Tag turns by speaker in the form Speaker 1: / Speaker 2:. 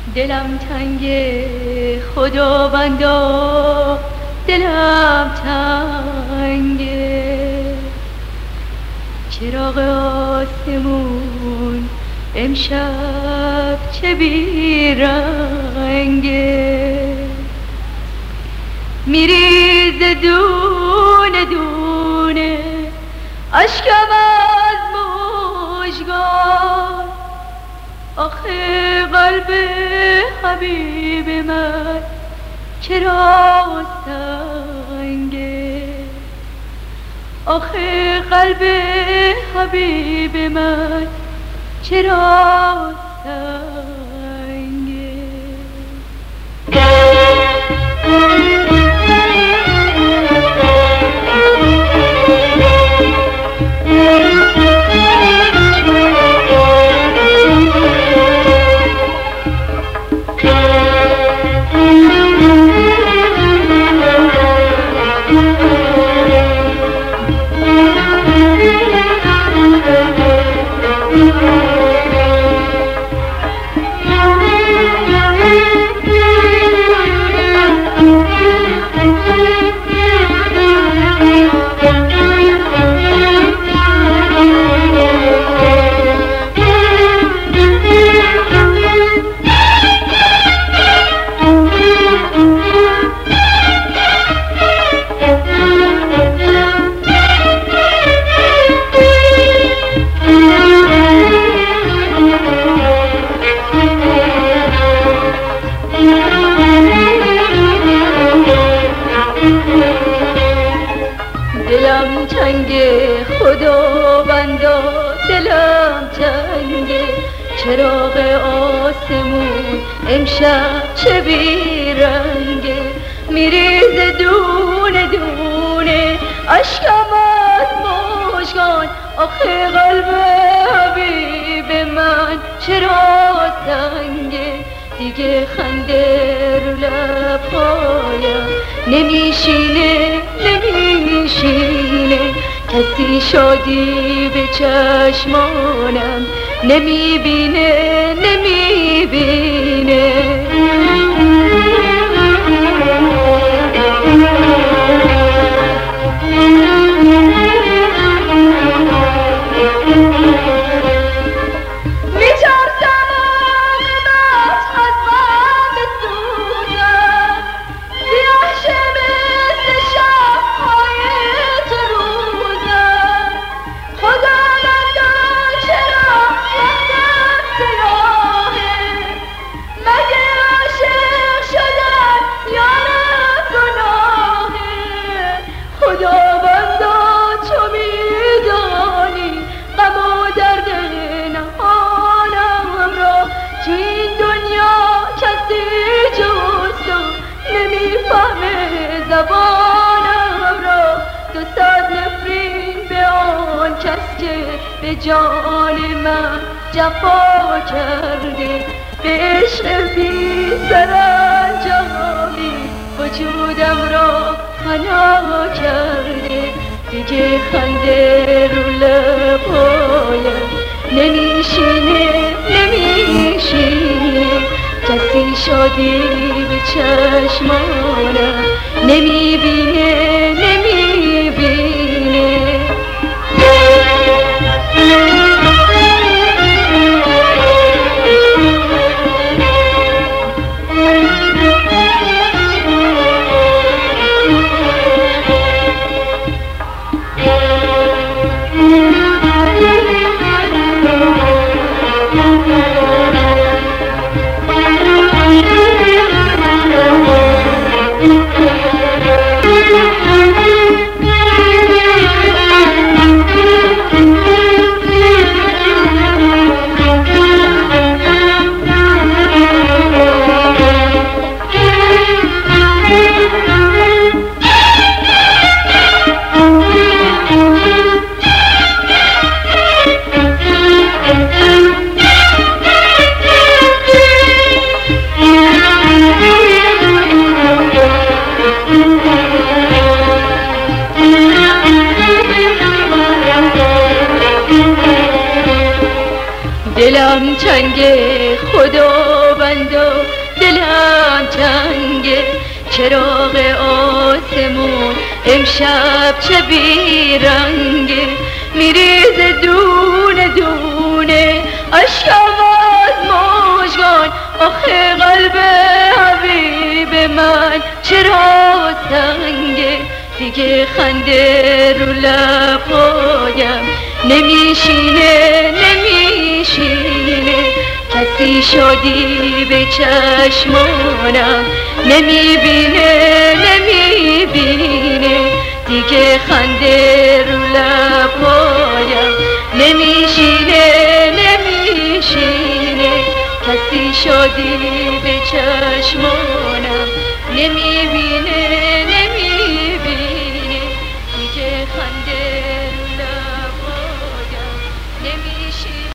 Speaker 1: دلم تنگ خداوندا، دلم تنگه. چراغ آسمون امشب چه بیرنگه، میریزه دونه دونه اشکم از مژگان. آخه قلب حبیب من چرا سنگه، آخه قلب حبیب من چرا سنگه. دلم تنگه خداوندا، دلم تنگه. چراغ آسمون امشب چه بیرنگه، میریزه دونه دونه اشکم از مژگان. آخه قلب حبیب من چرا سنگه، دیگه خنده رو لبهایم نمیشینه نمیشینه. کسی شادی به چشمانم نمیبینه نمیبینه. زبانم را دوست از نفرین به آن کس که به جان من جفا کرده، به عشق بی سرانجامی وجودم را فنا کرده. دیگه خنده رو لبهایم نمیشینه نمیشینه. کسی شادی به چشمانم نمیبینه نمیبینه. دلم تنگ خداوند بند و دلم تنگه. چراغ آسمون امشب چه بیرنگه، میریزه دونه دونه اشکم از مژگان. آخه قلب حبیب من چرا سنگه، دیگه خنده رو لبهایم نمیشینه نمیشینه. کسی شادی به چشمانم نمیبینه نمیبینه، دیگه خنده رو لبهایم نمیشینه نمیشینه. کسی شادی به چشمانم نمیبینه